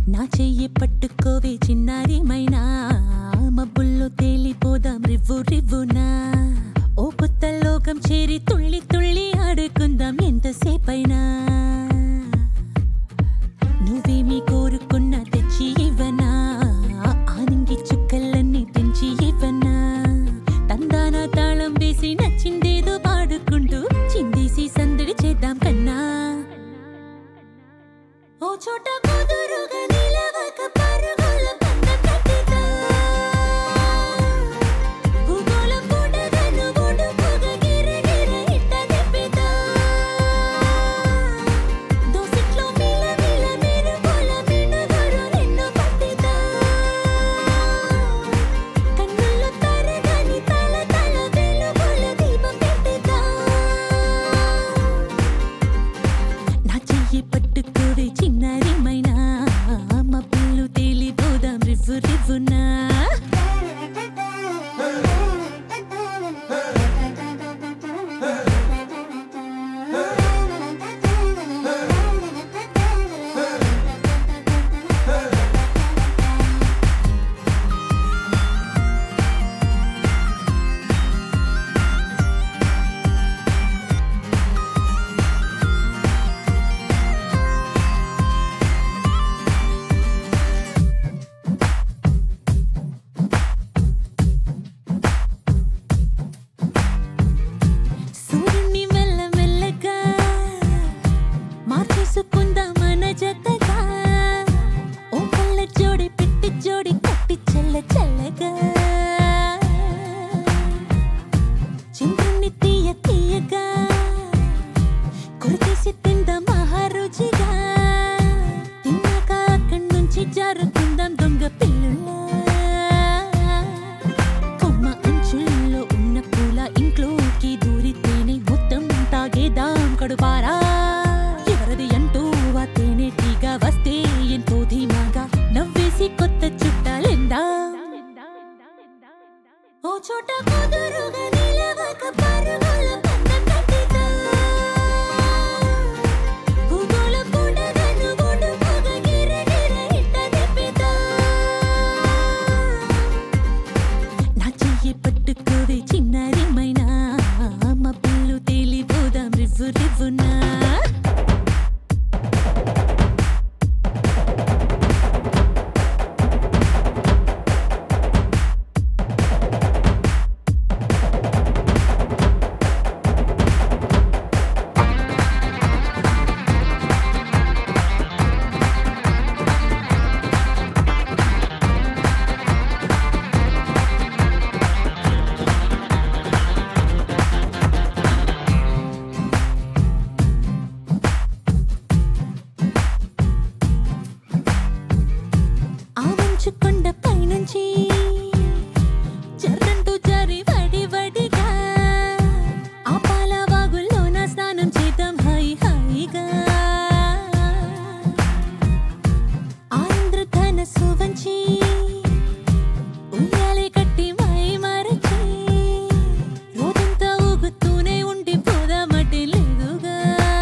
నా చెయ్యి పట్టుకోవే చిన్నారి మైనా మబ్బుల్లో తేలిపోదాం రివ్వు రివ్వునా ఓ కొత్త లోకం చేరి తుళ్ళి తుళ్ళి ఆడుకుందాం ఎంతసేపైనా నువ్వేమీ కోరుకున్నా తెచ్చి ఇవ్వనా ఆనంగి చుక్కలన్నీ తెంచి ఇవ్వనా తందాన తాళం వేసి నచ్చిందేదో పాడుకుంటూ చిందేసి సందడి చేద్దాం కన్నా ఓ చోట కుదురుగా నిలవక పరుగుల పందెం కట్టిద్దాం భూగోళం బుడగను బుడుపుగా గిరగిర ఇట్ట తిప్పిద్దాం దోసిట్లో మిలమిల మెరుపుల మినుగురు నిన్ను పట్టిద్దాం కన్నుల్లో తరగని తల తల వెలుగుల దీపం పెట్టిద్దాం నా చెయ్యి పట్టుకోవే చిన్నారి మైనా మబ్బులు తేలిపోదాం రివ్వు రివ్వునా సూర్యుని మెల్లమెల్లగా మార్చేసుకుందాం మన జతగా ఓ కళ్ళ జోడి పెట్టి జోడి కట్టి చల్ల చల్లగా చంద్రుని తీయ తీయగా కొరికేసి తిందాం మహారుచిగా తిన్నాక అక్కడి నుంచి జారుకుందాం దొంగ పిల్లులా కొమ్మ అంచుల్లో ఉన్న పూల ఇంట్లోకి దూరితేనే మొత్తం తాగేదాం కడుపారా ఎవరది అంటూ ఆ తేనెటీగా వస్తే ఎంతో ధీమాగా నవ్వేసి కొత్త చుట్టాలెందా ఓ చోట కుదురుగా నిలవక పరుగుల పందెం కట్టిద్దాం భూగోళం బుడగను బుడుపుగా గిరగిర ఇట్ట తిప్పిద్దాం నా చెయ్యి పట్టుకోవే చిన్నారి మైనా మబ్బులు తేలిపోదాం రివ్వు రివ్వునా ఆ మంచు కొండ పైనుంచి జర్రంటూ జారి వడి వడిగా ఆ పాల వాగుల్లోన స్నానం చేద్దాం హాయి హాయిగా ఆ ఇంద్రధనస్సు వంచి ఉయ్యాలే కట్టి మై మరచి రోజంతా ఊగుతూనే ఉండిపోదామటే లేదుగా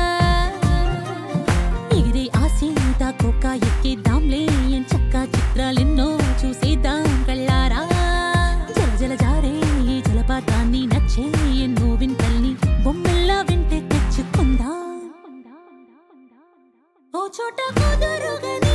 ఎగిరే ఆ సీతాకోక ఎక్కిద్దాంలే చక్కా చిత్రాలెన్నో చూసేద్దాం కళ్ళారా జల జల జారే ఈ జలపాతాన్ని నచ్చే ఎన్నో వింతల్ని బొమ్మల్లా వింటే తెచ్చుకుందాం ఓ చోట కుదురుగా